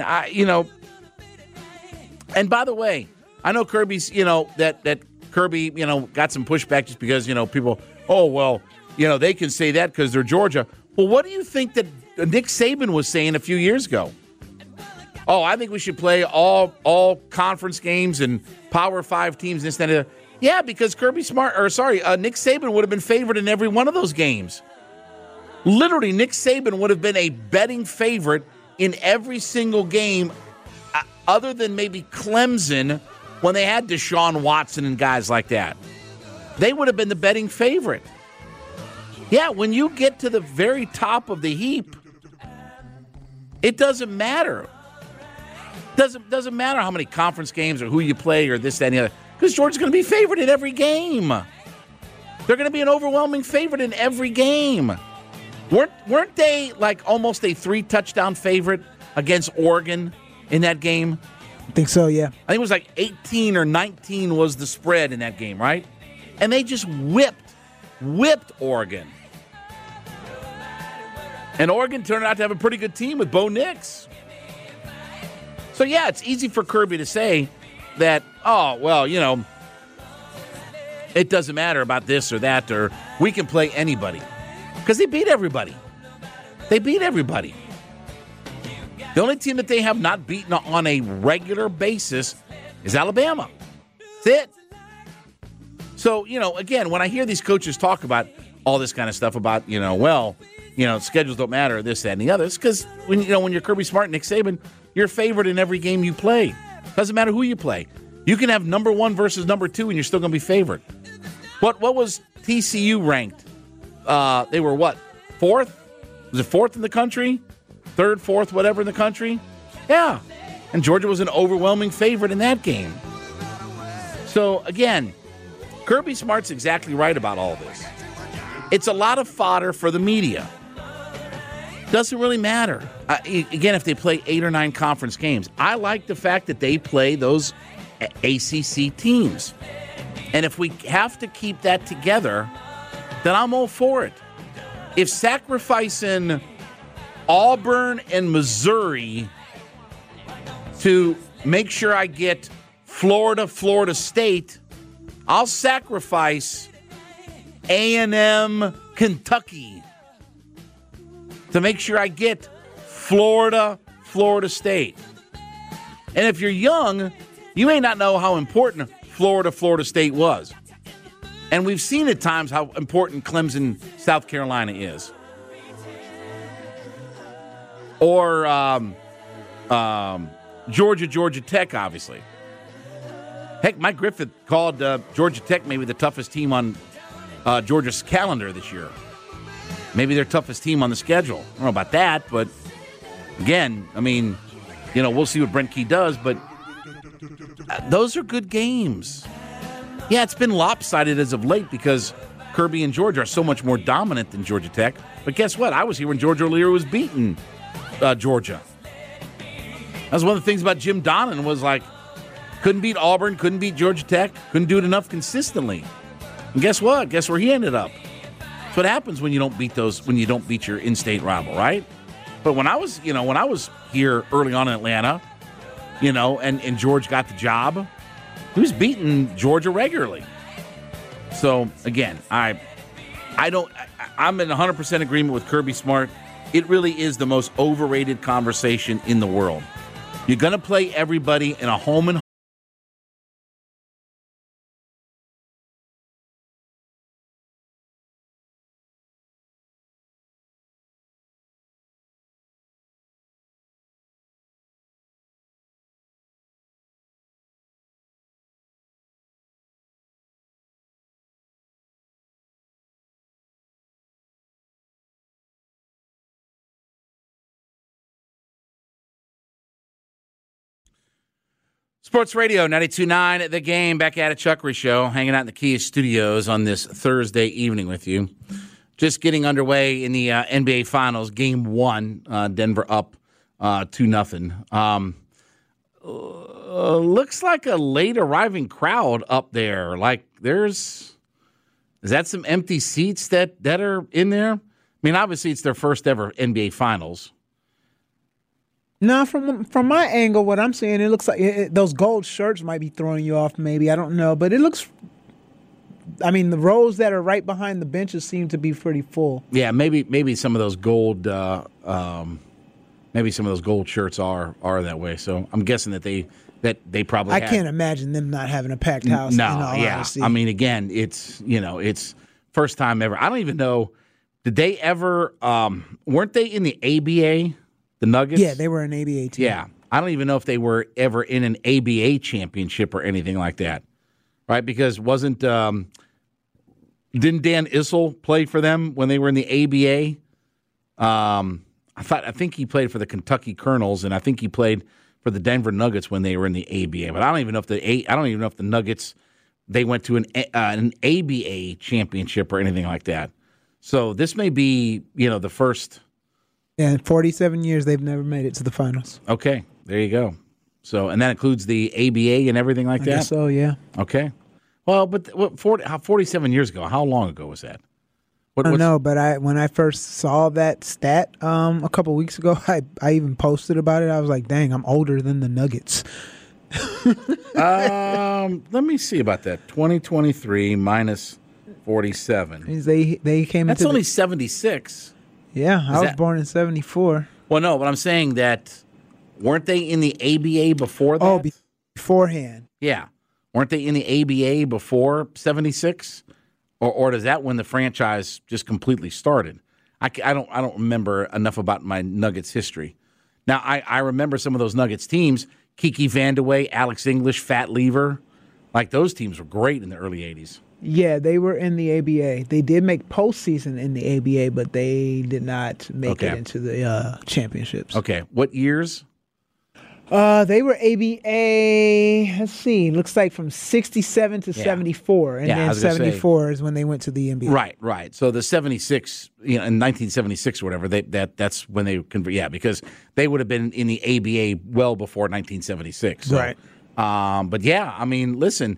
and by the way, I know Kirby's, that Kirby, got some pushback just because, people, they can say that because they're Georgia. Well, what do you think that Nick Saban was saying a few years ago? Oh, I think we should play all conference games and Power 5 teams and this and that. Yeah, because Nick Saban would have been favored in every one of those games. Literally, Nick Saban would have been a betting favorite in every single game other than maybe Clemson when they had Deshaun Watson and guys like that. They would have been the betting favorite. Yeah, when you get to the very top of the heap, it doesn't matter. Doesn't matter how many conference games or who you play or this, that, and the other. Because Georgia's going to be favored in every game. They're going to be an overwhelming favorite in every game. Weren't they like almost a 3-touchdown favorite against Oregon in that game? I think so, yeah. I think it was like 18 or 19 was the spread in that game, right? And they just whipped Oregon. And Oregon turned out to have a pretty good team with Bo Nix. So, yeah, it's easy for Kirby to say that, it doesn't matter about this or that, or we can play anybody. Because they beat everybody. The only team that they have not beaten on a regular basis is Alabama. That's it. So, again, when I hear these coaches talk about all this kind of stuff about, schedules don't matter, this, that, and the other, it's because when you're Kirby Smart and Nick Saban, you're favored in every game you play. Doesn't matter who you play. You can have number 1 versus number 2, and you're still going to be favored. What was TCU ranked? They were what? 4th? Was it 4th in the country? 3rd, 4th, whatever in the country? Yeah. And Georgia was an overwhelming favorite in that game. So, again, Kirby Smart's exactly right about all this. It's a lot of fodder for the media. Doesn't really matter. Again, if they play 8 or 9 conference games, I like the fact that they play those ACC teams. And if we have to keep that together, then I'm all for it. If sacrificing Auburn and Missouri to make sure I get Florida State, I'll sacrifice A&M, Kentucky to make sure I get Florida State. And if you're young, you may not know how important Florida State was. And we've seen at times how important Clemson, South Carolina is. Or Georgia Tech, obviously. Heck, Mike Griffith called Georgia Tech maybe the toughest team on Georgia's calendar this year. Maybe their toughest team on the schedule. I don't know about that, but again, I mean, we'll see what Brent Key does, but those are good games. Yeah, it's been lopsided as of late because Kirby and Georgia are so much more dominant than Georgia Tech. But guess what? I was here when George O'Leary was beating Georgia. That's one of the things about Jim Donnan was like, couldn't beat Auburn, couldn't beat Georgia Tech, couldn't do it enough consistently. And guess what? Guess where he ended up? That's what happens when you don't beat your in-state rival, right? But when I was here early on in Atlanta, and George got the job, he was beating Georgia regularly. So again, I'm in 100% agreement with Kirby Smart. It really is the most overrated conversation in the world. You're going to play everybody in a home and Sports Radio 92.9 The Game, back at a Chuckery Show, hanging out in the Kia Studios on this Thursday evening with you. Just getting underway in the NBA Finals, Game 1, Denver up 2-0. Looks like a late arriving crowd up there. Like there's Is that some empty seats that are in there? I mean, obviously it's their first ever NBA Finals. No, from my angle, what I'm seeing, it looks like those gold shirts might be throwing you off. Maybe, I don't know, but it looks. I mean, the rows that are right behind the benches seem to be pretty full. Yeah, maybe some of those gold, maybe some of those gold shirts are that way. So I'm guessing that they probably. I can't imagine them not having a packed house. No, in all honesty. I mean, again, it's first time ever. I don't even know. Did they ever? Weren't they in the ABA? The Nuggets? Yeah, they were an ABA team. Yeah. I don't even know if they were ever in an ABA championship or anything like that. Right? Because didn't Dan Issel play for them when they were in the ABA? I think he played for the Kentucky Colonels, and I think he played for the Denver Nuggets when they were in the ABA. But I don't even know if the Nuggets they went to an ABA championship or anything like that. So this may be, the first. Yeah, in 47 years, they've never made it to the finals. Okay, there you go. So, and that includes the ABA and everything like that? I guess so, yeah. Okay. Well, but 47 years ago, how long ago was that? I don't know, but when I first saw that stat a couple weeks ago, I even posted about it. I was like, dang, I'm older than the Nuggets. Let me see about that. 2023 minus 47. They came. That's only 76. Yeah, I was born in 74. Well, no, but I'm saying that weren't they in the ABA before that? Oh, beforehand. Yeah. Weren't they in the ABA before 76? Or does that when the franchise just completely started? I don't remember enough about my Nuggets history. Now, I remember some of those Nuggets teams, Kiki Vandeweghe, Alex English, Fat Lever. Like, those teams were great in the early 80s. Yeah, they were in the ABA. They did make postseason in the ABA, but they did not make it into the championships. Okay. What years? They were ABA, let's see, looks like from 67 to 74. And then 74 is when they went to the NBA. Right. So the 76, in 1976 or whatever, that's when they convert. Yeah, because they would have been in the ABA well before 1976. So, right. But yeah, I mean, listen,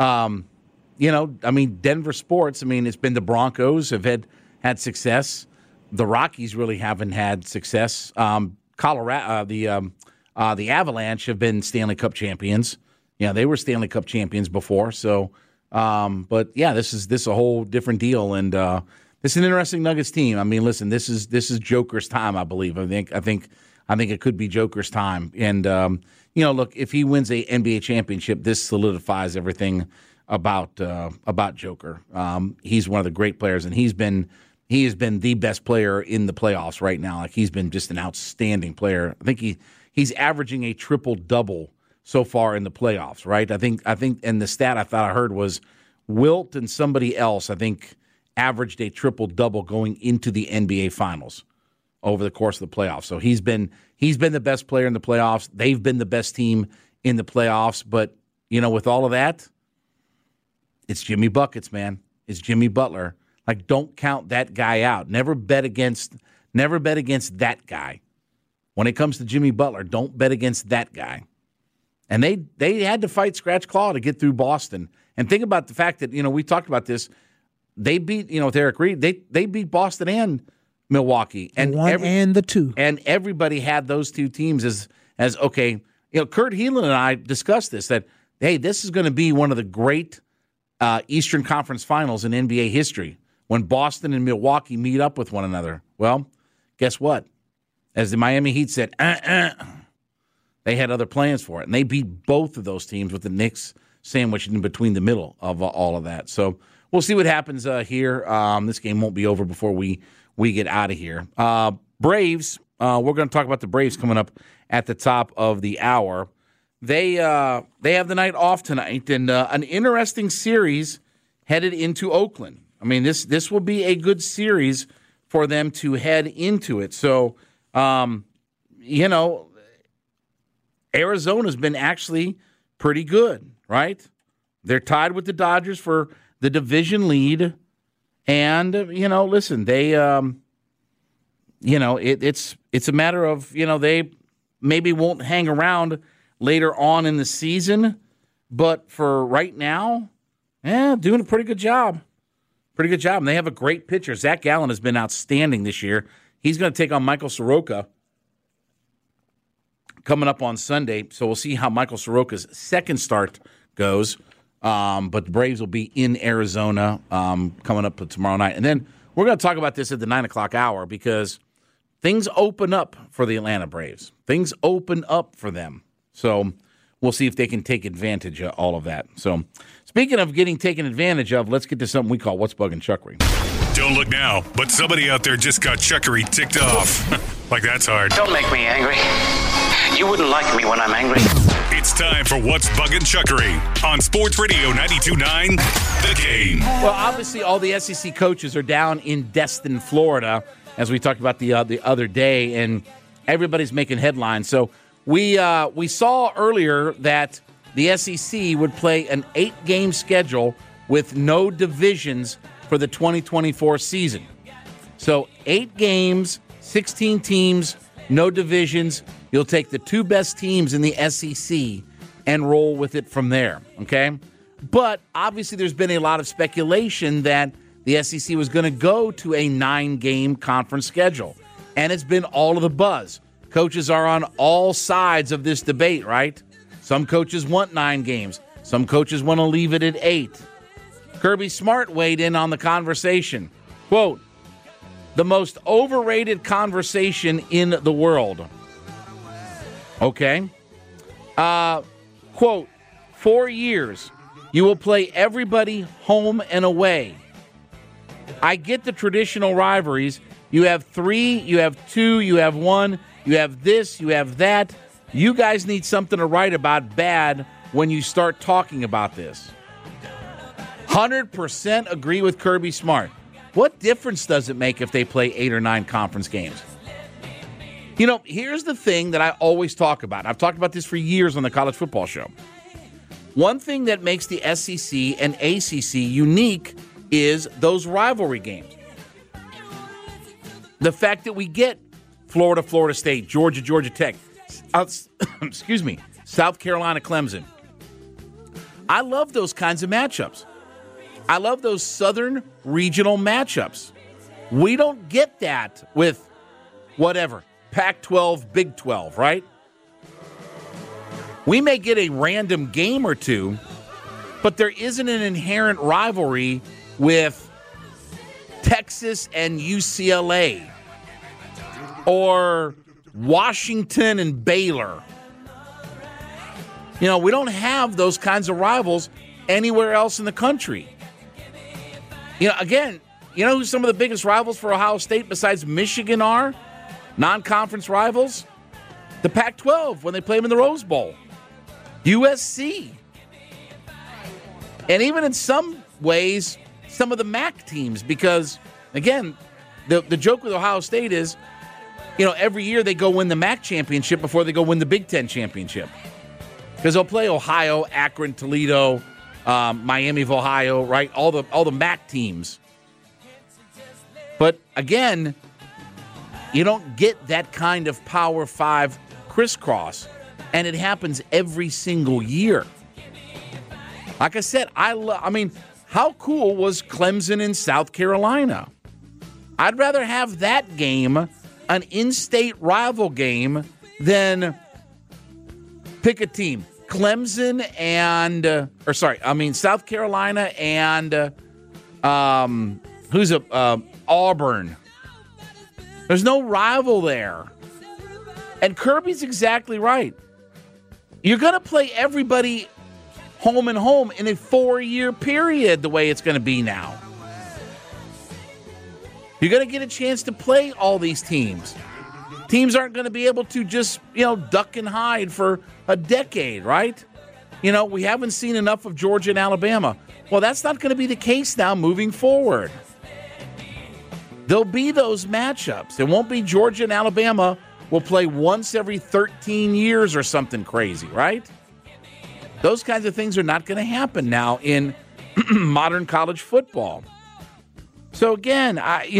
Denver sports, it's been the Broncos have had success. The Rockies really haven't had success. Colorado, the Avalanche have been Stanley Cup champions. Yeah, they were Stanley Cup champions before. So, but yeah, this is a whole different deal, and this is an interesting Nuggets team. Listen, this is Joker's time, I believe. I think it could be Joker's time. And look, if he wins a NBA championship, this solidifies everything about Joker. He's one of the great players, and he has been the best player in the playoffs right now. Like, he's been just an outstanding player. I think he's averaging a triple-double so far in the playoffs, right? I think, and the stat I thought I heard was Wilt and somebody else, I think, averaged a triple-double going into the NBA Finals over the course of the playoffs. So he's been the best player in the playoffs. They've been the best team in the playoffs. But, with all of that, it's Jimmy Buckets, man. It's Jimmy Butler. Like, don't count that guy out. Never bet against that guy. When it comes to Jimmy Butler, don't bet against that guy. And they had to fight scratch claw to get through Boston. And think about the fact that, we talked about this. They beat, with Eric Reed, they beat Boston and Milwaukee. And and the two. And everybody had those two teams as okay. Kurt Helin and I discussed this, that, hey, this is going to be one of the great Eastern Conference Finals in NBA history when Boston and Milwaukee meet up with one another. Well, guess what? As the Miami Heat said, they had other plans for it. And they beat both of those teams with the Knicks sandwiched in between the middle of all of that. So we'll see what happens here. This game won't be over before we get out of here. Braves, we're going to talk about the Braves coming up at the top of the hour. They have the night off tonight, and an interesting series headed into Oakland. This will be a good series for them to head into it. So, Arizona's been actually pretty good, right? They're tied with the Dodgers for the division lead. And, listen, they, it's a matter of, they maybe won't hang around later on in the season. But for right now, doing a pretty good job. Pretty good job. And they have a great pitcher. Zach Gallen has been outstanding this year. He's going to take on Michael Soroka coming up on Sunday. So we'll see how Michael Soroka's second start goes. But the Braves will be in Arizona coming up tomorrow night. And then we're going to talk about this at the 9 o'clock hour because things open up for the Atlanta Braves. Things open up for them. So we'll see if they can take advantage of all of that. So speaking of getting taken advantage of, let's get to something we call What's Bugging Chuckery. Don't look now, but somebody out there just got Chuckery ticked off. Like that's hard. Don't make me angry. You wouldn't like me when I'm angry. It's time for What's Bugging Chuckery on Sports Radio 92.9 The Game. Well, obviously all the SEC coaches are down in Destin, Florida, as we talked about the other day, and everybody's making headlines. So we saw earlier that the SEC would play an 8-game schedule with no divisions for the 2024 season. So 8 games, 16 teams, no divisions. You'll take the 2 best teams in the SEC and roll with it from there, okay? But obviously there's been a lot of speculation that the SEC was going to go to a 9-game conference schedule, and it's been all of the buzz. Coaches are on all sides of this debate, right? Some coaches want 9 games. Some coaches want to leave it at 8. Kirby Smart weighed in on the conversation. Quote, the most overrated conversation in the world. Okay. Quote, 4 years, you will play everybody home and away. I get the traditional rivalries. You have 3, you have 2, you have 1, you have this, you have that. You guys need something to write about bad when you start talking about this. 100% agree with Kirby Smart. What difference does it make if they play 8 or 9 conference games? You know, here's the thing that I always talk about. I've talked about this for years on the College Football Show. One thing that makes the SEC and ACC unique is those rivalry games. The fact that we get Florida, Florida State, Georgia, Georgia Tech, excuse me, South Carolina, Clemson. I love those kinds of matchups. I love those southern regional matchups. We don't get that with whatever, Pac-12, Big 12, right? We may get a random game or two, but there isn't an inherent rivalry with Texas and UCLA or Washington and Baylor. You know, we don't have those kinds of rivals anywhere else in the country. You know, again, you know who some of the biggest rivals for Ohio State besides Michigan are? Non-conference rivals? The Pac-12 when they play them in the Rose Bowl. USC. And even in some ways, some of the MAC teams, because, again, the joke with Ohio State is, you know, every year they go win the MAC championship before they go win the Big Ten championship. Because they'll play Ohio, Akron, Toledo, Miami of Ohio, right? All the MAC teams. But again, you don't get that kind of Power 5 crisscross, and it happens every single year. Like I said, I mean, how cool was Clemson in South Carolina? I'd rather have that game, an in-state rival game, than pick a team. Clemson and, South Carolina and, Auburn. There's no rival there. And Kirby's exactly right. You're going to play everybody home and home in a 4-year period the way it's going to be now. You're going to get a chance to play all these teams. Teams aren't going to be able to just, duck and hide for a decade, right? We haven't seen enough of Georgia and Alabama. Well, that's not going to be the case now moving forward. There'll be those matchups. It won't be Georgia and Alabama will play once every 13 years or something crazy, right? Those kinds of things are not going to happen now in modern college football. So again,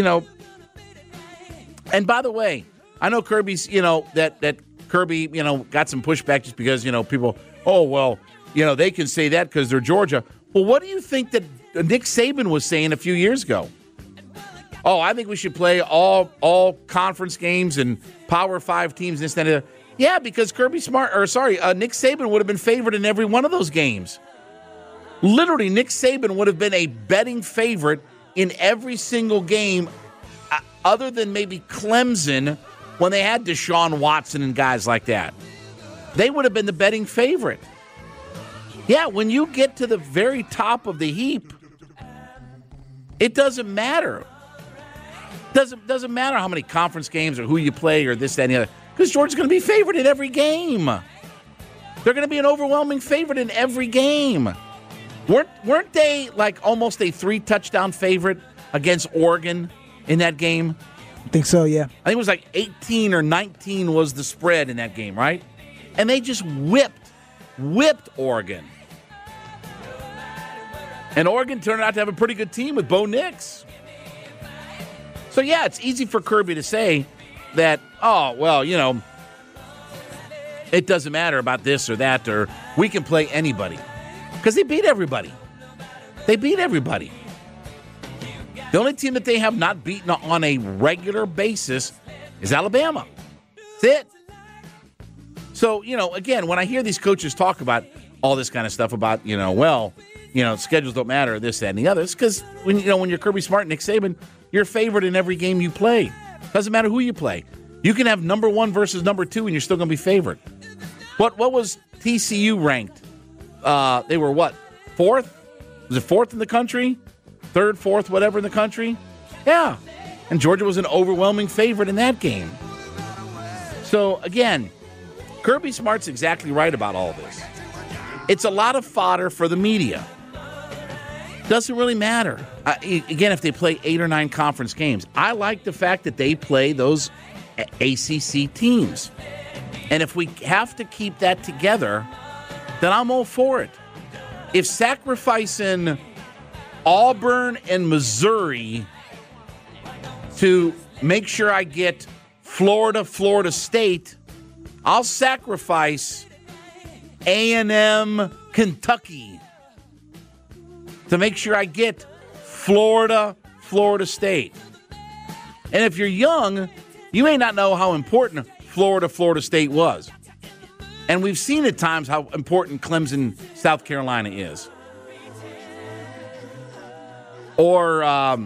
and by the way, I know Kirby's, that Kirby, got some pushback just because, people, they can say that because they're Georgia. Well, what do you think that Nick Saban was saying a few years ago. Oh, I think we should play all conference games and Power 5 teams instead of. Yeah, because Nick Saban would have been favored in every one of those games. Literally, Nick Saban would have been a betting favorite in every single game, other than maybe Clemson when they had Deshaun Watson and guys like that. They would have been the betting favorite. Yeah, when you get to the very top of the heap, it doesn't matter. Doesn't matter how many conference games or who you play or this, that, and the other. Because Georgia's going to be favored in every game. They're going to be an overwhelming favorite in every game. Weren't they like almost a 3-touchdown favorite against Oregon in that game? I think so, yeah. I think it was like 18 or 19 was the spread in that game, right? And they just whipped Oregon. And Oregon turned out to have a pretty good team with Bo Nix. So, yeah, it's easy for Kirby to say that, oh, well, it doesn't matter about this or that, or we can play anybody. Because they beat everybody. They beat everybody. The only team that they have not beaten on a regular basis is Alabama. That's it. So, again, when I hear these coaches talk about all this kind of stuff about, schedules don't matter, this, that, and the other, it's because when you're Kirby Smart and Nick Saban, you're favored in every game you play. Doesn't matter who you play. You can have number 1 versus number 2, and you're still going to be favored. What was TCU ranked? They were what? 4th? Was it 4th in the country? 3rd, 4th, whatever in the country? Yeah. And Georgia was an overwhelming favorite in that game. So, again, Kirby Smart's exactly right about all this. It's a lot of fodder for the media. Doesn't really matter. Again, if they play 8 or 9 conference games, I like the fact that they play those ACC teams. And if we have to keep that together, then I'm all for it. If sacrificing Auburn and Missouri to make sure I get Florida State, I'll sacrifice A&M, Kentucky to make sure I get Florida State. And if you're young, you may not know how important Florida State was. And we've seen at times how important Clemson, South Carolina is. Or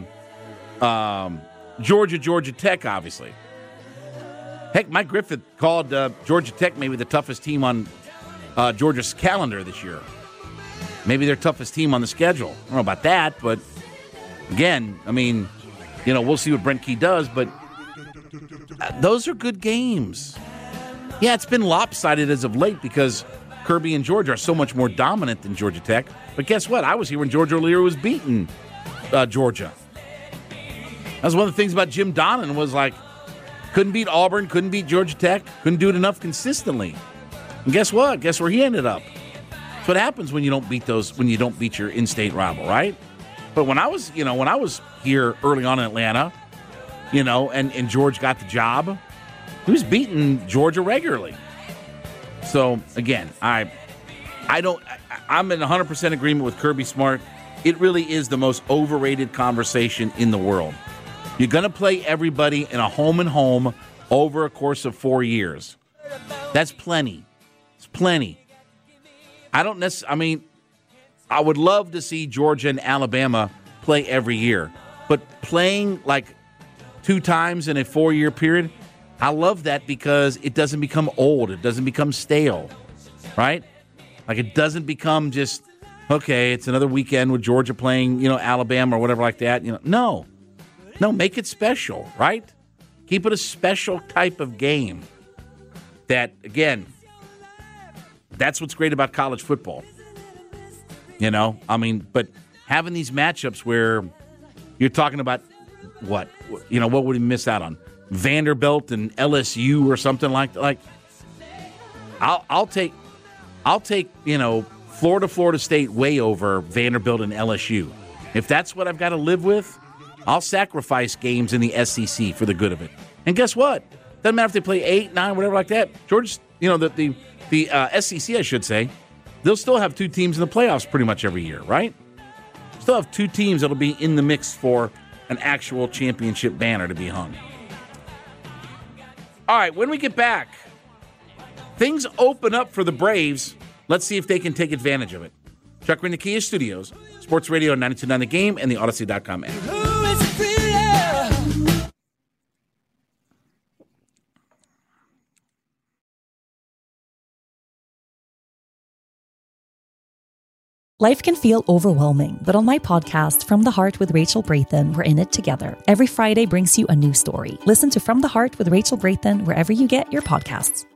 Georgia Tech, obviously. Heck, Mike Griffith called Georgia Tech maybe the toughest team on Georgia's calendar this year. Maybe their toughest team on the schedule. I don't know about that, but again, I mean, we'll see what Brent Key does, but those are good games. Yeah, it's been lopsided as of late because Kirby and Georgia are so much more dominant than Georgia Tech. But guess what? I was here when George O'Leary was beating Georgia. That's one of the things about Jim Donnan was like, couldn't beat Auburn, couldn't beat Georgia Tech, couldn't do it enough consistently. And guess what? Guess where he ended up? That's what happens when you don't beat your in-state rival, right? But when I was here early on in Atlanta, and George got the job, he was beating Georgia regularly. So again, I'm in 100% agreement with Kirby Smart. It really is the most overrated conversation in the world. You're going to play everybody in a home and home over a course of 4 years. That's plenty. It's plenty. I would love to see Georgia and Alabama play every year. But playing like 2 times in a 4-year period, I love that because it doesn't become old. It doesn't become stale, right? Like it doesn't become just, okay, it's another weekend with Georgia playing, Alabama or whatever like that. No, make it special, right? Keep it a special type of game. That, again, that's what's great about college football. But having these matchups where you're talking about what would we miss out on? Vanderbilt and LSU or something like that. Like, I'll take Florida State way over Vanderbilt and LSU. If that's what I've got to live with, I'll sacrifice games in the SEC for the good of it. And guess what? Doesn't matter if they play 8, 9, whatever like that. Georgia, the SEC, I should say, they'll still have 2 teams in the playoffs pretty much every year, right? Still have 2 teams that'll be in the mix for an actual championship banner to be hung. All right, when we get back, things open up for the Braves. Let's see if they can take advantage of it. Chuck Ray in the Kia Studios, Sports Radio 92.9 The Game, and the Odyssey.com app. Life can feel overwhelming, but on my podcast, From the Heart with Rachel Brathen, we're in it together. Every Friday brings you a new story. Listen to From the Heart with Rachel Brathen wherever you get your podcasts.